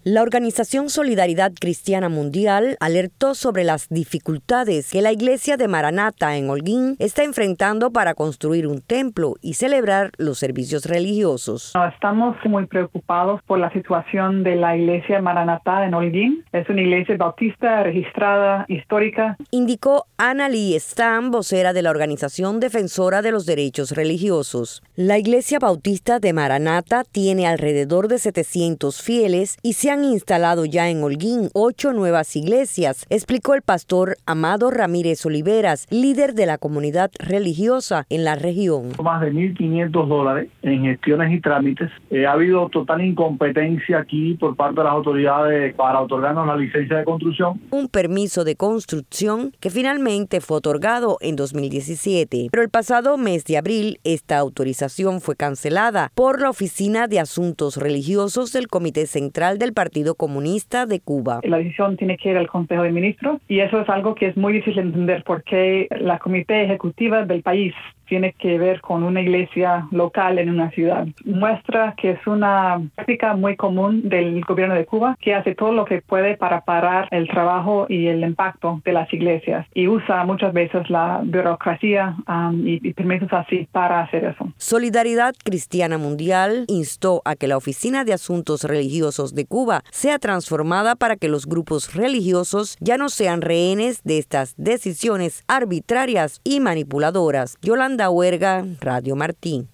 La organización Solidaridad Cristiana Mundial alertó sobre las dificultades que la iglesia de Maranata en Holguín está enfrentando para construir un templo y celebrar los servicios religiosos. Estamos muy preocupados por la situación de la iglesia Maranata en Holguín. Es una iglesia bautista registrada, histórica. Indicó Ana Lee Stam, vocera de la Organización Defensora de los Derechos Religiosos. La iglesia bautista de Maranata tiene alrededor de 700 fieles y se han instalado ya en Holguín 8 nuevas iglesias, explicó el pastor Amado Ramírez Oliveras, líder de la comunidad religiosa en la región. Más de $1,500 en gestiones y trámites. Ha habido total incompetencia aquí por parte de las autoridades para otorgarnos la licencia de construcción. Un permiso de construcción que finalmente fue otorgado en 2017, pero el pasado mes de abril esta autorización fue cancelada por la Oficina de Asuntos Religiosos del Comité Central del Partido Comunista de Cuba. La decisión tiene que ir al Consejo de Ministros y eso es algo que es muy difícil de entender porque la comité ejecutiva del país tiene que ver con una iglesia local en una ciudad. Muestra que es una práctica muy común del gobierno de Cuba que hace todo lo que puede para parar el trabajo y el impacto de las iglesias y usa muchas veces la burocracia y permisos así para hacer eso. Solidaridad Cristiana Mundial instó a que la Oficina de Asuntos Religiosos de Cuba sea transformada para que los grupos religiosos ya no sean rehenes de estas decisiones arbitrarias y manipuladoras. Yolanda Huerga, Radio Martí.